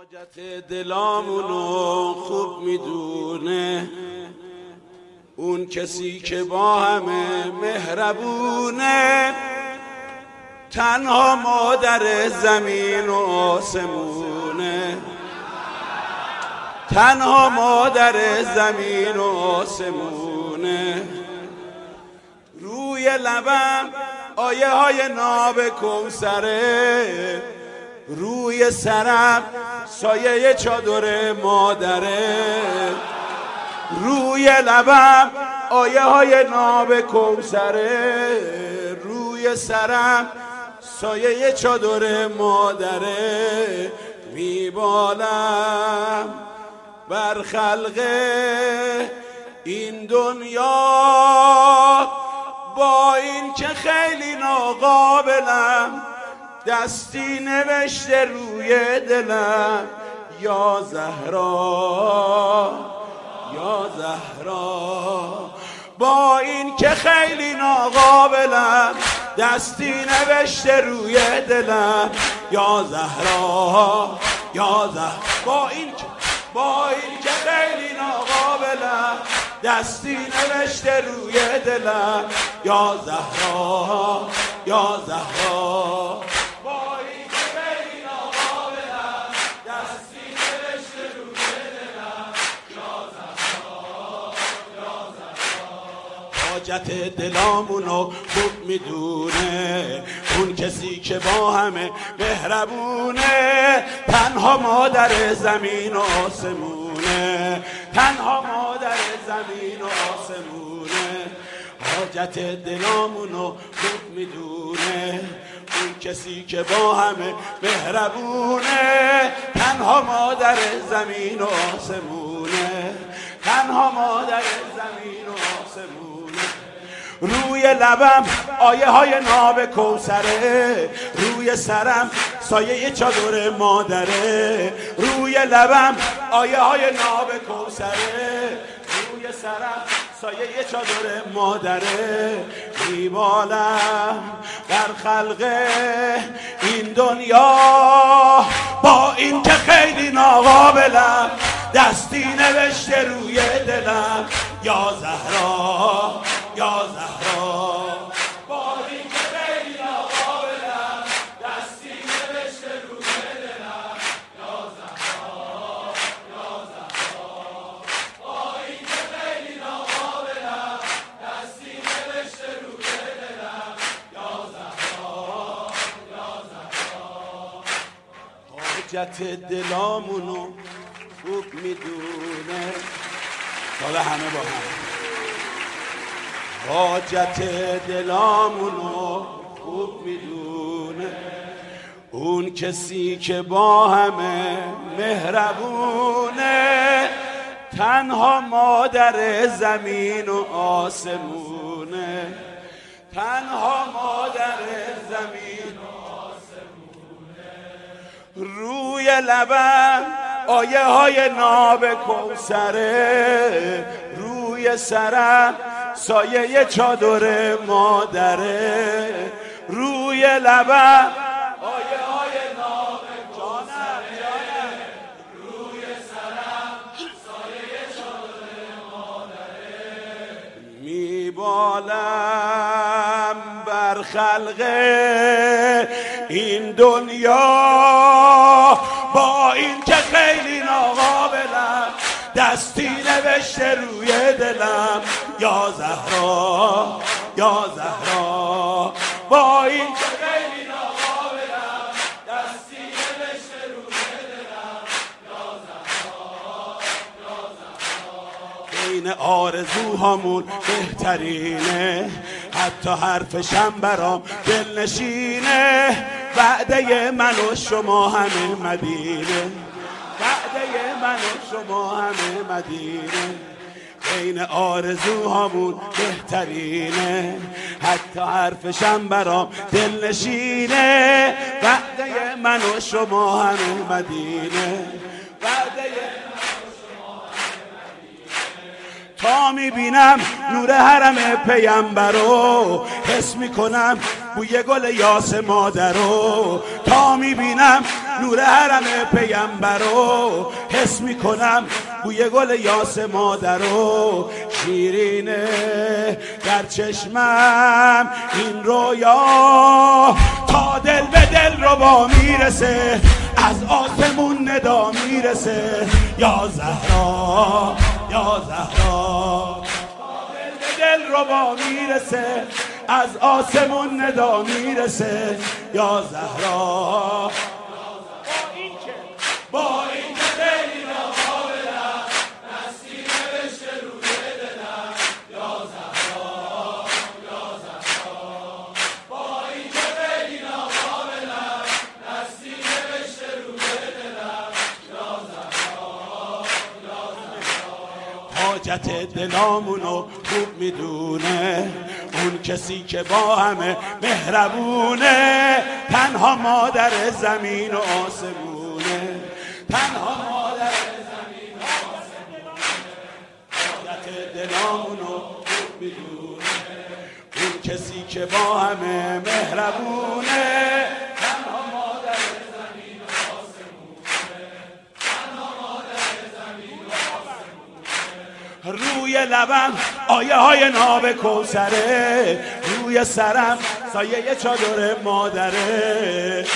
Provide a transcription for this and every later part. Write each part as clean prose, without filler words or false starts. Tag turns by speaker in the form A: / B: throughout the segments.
A: حاجت دلامونو خوب میدونه اون کسی که با همه مهربونه، تنها مادر زمین و آسمونه، تنها مادر زمین و آسمونه. روی لبم آیه های ناب کوثره، روی سرم سایه چادر مادره. روی لبم آیه های ناب کوثره، روی سرم سایه چادر مادره. میبالم بر خلق این دنیا، با این که خیلی ناقابلم، دستی نوشته روی دلم یا زهرا یا زهرا. با این که خیلی ناقابلم، دستی نوشته روی دلم یا زهرا یا زهرا. با این که خیلی ناقابلم، دستی نوشته روی دلم یا زهرا یا زهرا. با این که خیلی ناقابلم، دستی نوشته روی دلم یا زهرا یا زهرا. حاجت دلامونو خوب میدونه اون کسی که با همه مهربونه، تنها مادر زمین و آسمونه، تنها مادر زمین و آسمونه. حاجت دلامونو خوب میدونه اون کسی که با همه مهربونه، تنها مادر زمین و آسمونه، تنها مادر زمین و آسمونه. روی لبم آیه های ناب کوثره، روی سرم سایه چادر مادره. روی لبم آیه های ناب کوثره، روی سرم سایه چادر مادره. میبالم در خلق این دنیا، با این که خیلی ناقابلم، دستی نوشته روی دلم یا زهرا یا زهرا. با این که خیلی ناقابلم، دستی نوشته روی دلم یا زهرا یا زهرا. با این که خیلی ناقابلم، دستی نوشته روی دلم یا زهرا یا زهرا. حاجت دلامونو خوب میدونه. حالا همه با هم. حاجت دلامونو خوب میدونه اون کسی که با همه مهربونه، تنها مادر زمین و آسمونه، تنها مادر زمین و آسمونه. روی لبم آیه های ناب کوثره، روی سرم سایه چادر مادره. روی لبم آیه های ناب کوثره، روی سرم سایه چادر مادره. میبالم بر خلق این دنیا، با این که خیلی ناقابلم، دستی نوشته روی دلم یا زهرا یا زهرا. با این که خیلی ناقابلم، دستی نوشته روی دلم یا زهرا یا زهرا. بین آرزوهامون بهترینه، حتی حرفشم برام دلنشینه. وعده من و شما همه مدینه، وعده من و شما همه مدینه. بین آرزوهامون بهترینه، حتی حرفشم برام دلنشینه. وعده من و شما همه مدینه، وعده تا میبینم نور حرم پیامبرو، حس میکنم بوی گل یاس مادرو. تا میبینم نور حرم پیمبرو، حس میکنم بوی گل یاس مادرو، شیرینه در چشمم این رویا، تا دل به دل رو با میرسه، از آسمون ندا میرسه، یا زهرا یا زهرا، تا دل به دل رو با میرسه، از آسمون ندا میرسه، یا زهرا. با این که خیلی ناقابلم، نستی نوشته روی دلم، یا زهرا یا زهرا. با این که خیلی ناقابلم، نستی نوشته روی دلم، یا زهرا یا زهرا. حاجت دلامونو خوب میدونه اون کسی که با همه مهربونه، تنها مادر زمین و آسمونه، تنها مادر زمین و آسمونه. حاجت دلامونو خوب میدونه اون کسی که با همه مهربونه، تنها مادر زمین و آسمونه، تنها مادر زمین و آسمونه. روی لبم آیه های ناب کوثره، روی سرم سایه چادر مادره،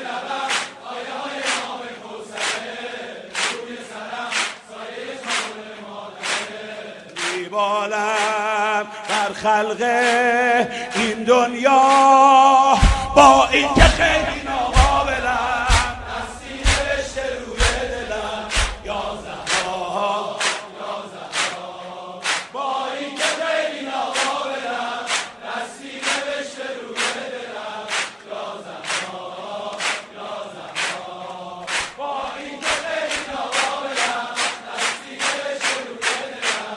A: بالم بر خلق این دنیا، با این که خیلی ناقابلم، نستی نوشته روی دلم، یا زهرا یا زهرا. با این که خیلی ناقابلم، نستی نوشته روی دلم، یا زهرا یا زهرا. با این که خیلی ناقابلم، نستی نوشته روی دلم،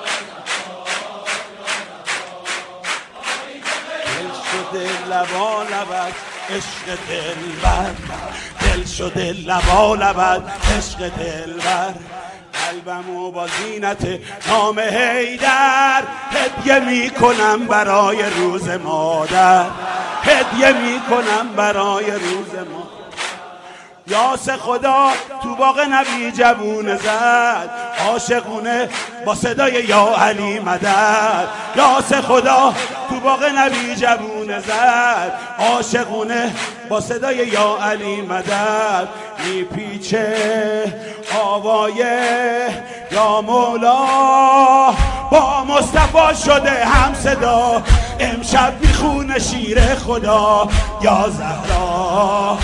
A: لبا لبت عشق دلبر، دل شده لبا لبت عشق دلبر، قلبمو با زینت نام حیدر هدیه میکنم برای روز مادر، هدیه میکنم برای روز مادر. یاس خدا تو باغ نبی جوونه زد، عاشقونه با صدای یا علی مدد. یاس خدا تو باغ نبی جوونه زد، عاشقونه با صدای یا علی مدد. میپیچه آوایه یا مولا، با مصطفی شده هم صدا، امشب میخونه شیر خدا، یا زهرا.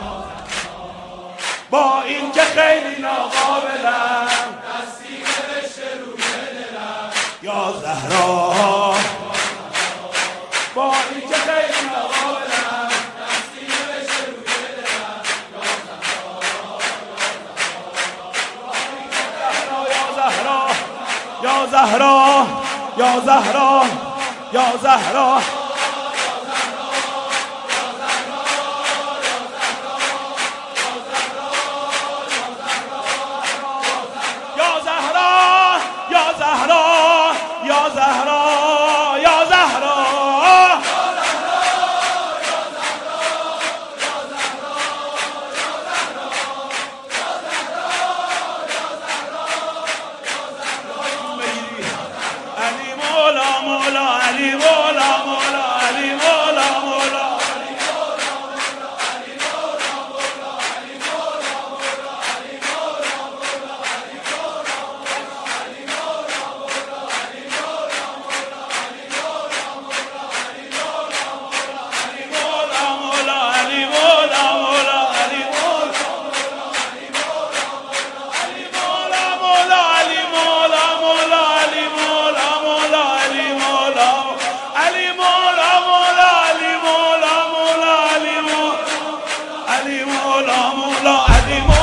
A: با این که خیلی ناقابلم، دستی نوشته روی دلم، یا زهرا. با این که خیلی ناقابلم، دستی نوشته روی دلم، یا زهرا یا زهرا یا زهرا یا زهرا. مولا مولا علی مولا